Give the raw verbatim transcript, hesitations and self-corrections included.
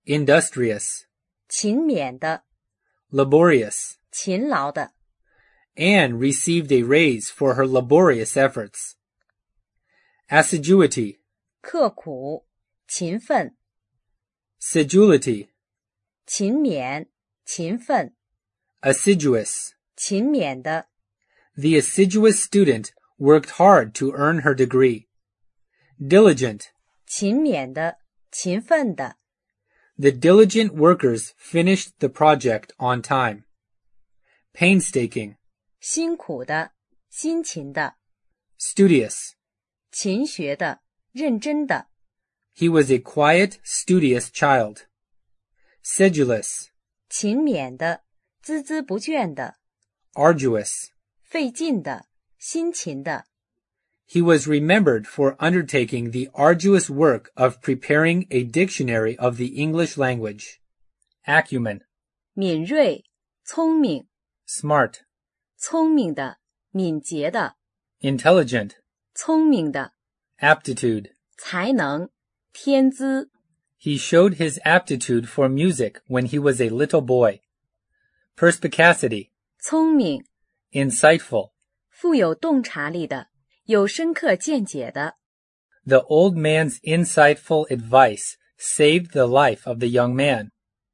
industrious, 勤勉的， laborious, 勤劳的。 Anne received a raise for her laborious efforts. Assiduity, 刻苦，勤奋， sedulity, 勤勉，勤奋， assiduous. 勤勉的。 The assiduous student worked hard to earn her degree. Diligent, 勤勉的，勤奋的。 the diligent workers finished the project on time. Painstaking, 辛苦的，辛勤的。 studious. 勤学的，认真的。 He was a quiet, studious child. Sedulous, 勤勉的，孜孜不倦的。 arduous. 费劲的，辛勤的。 He was remembered for undertaking the arduous work of preparing a dictionary of the English language. Acumen, 敏锐，聪明， smart, 聪明的，敏捷的， intelligent, 聪明的。 aptitude. 才能，天资。 He showed his aptitude for music when he was a little boy. Perspicacity, 聪明， insightful. 富有洞察力的，有深刻见解的。 The old man's insightful advice saved the life of the young man.